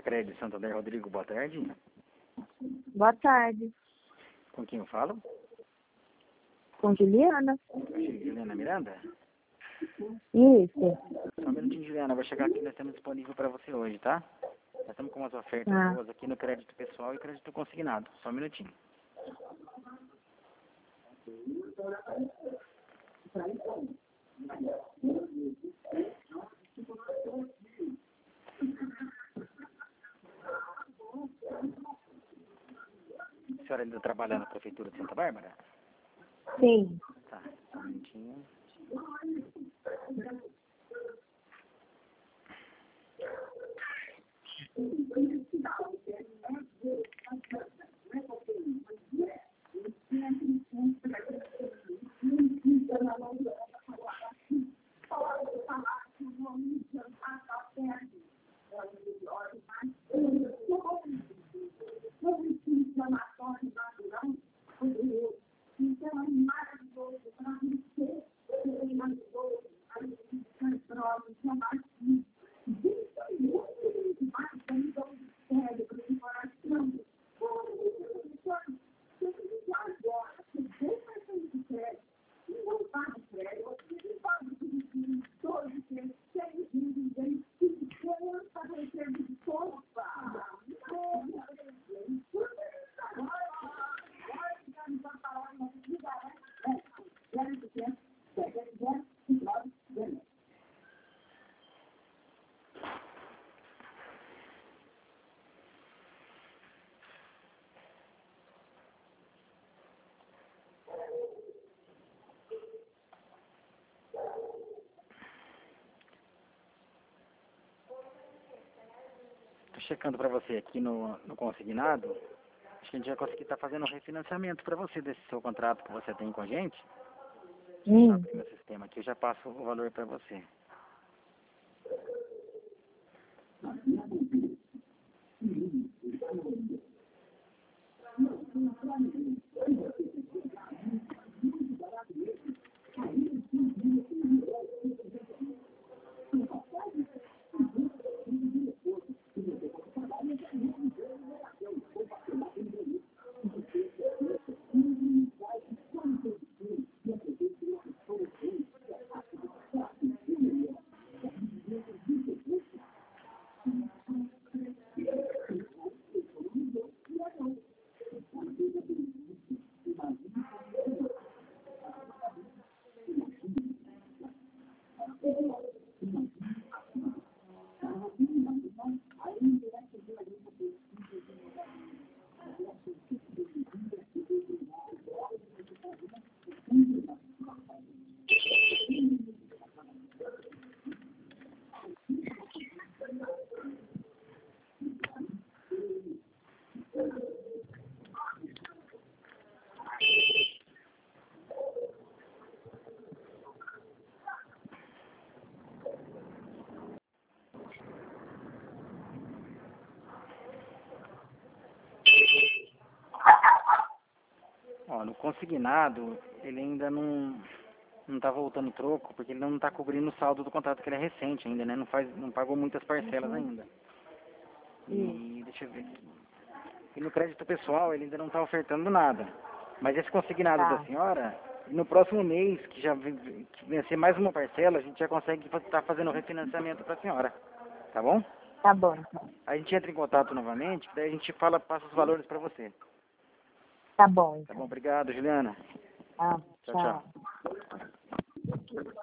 Crédito Santander, Rodrigo, boa tarde. Boa tarde. Com quem eu falo? Com Juliana? Juliana Miranda? Isso. Só um minutinho, Juliana, vou chegar aqui, nós estamos disponível para você hoje, tá? Nós estamos com umas ofertas boas aqui no crédito pessoal e crédito consignado. Só um minutinho. A senhora ainda trabalha na Prefeitura de Santa Bárbara? Sim. Tá, só um minutinho. Tô checando para você aqui no consignado. Acho que a gente vai conseguir estar fazendo um refinanciamento para você desse seu contrato que você tem com a gente. Deixa eu abrir meu sistema aqui, eu já passo o valor para você. Ó, no consignado, ele ainda não tá voltando troco, porque ele não tá cobrindo o saldo do contrato, que ele é recente ainda, né? Não pagou muitas parcelas ainda. E deixa eu ver aqui. E no crédito pessoal, ele ainda não tá ofertando nada. Mas esse consignado da senhora, no próximo mês, que vencer mais uma parcela, a gente já consegue estar fazendo o refinanciamento para a senhora. Tá bom? Tá bom, então. A gente entra em contato novamente, daí a gente passa os valores para você. Tá bom, então. Tá bom, obrigado, Juliana. Ah, Tchau, tchau. tchau.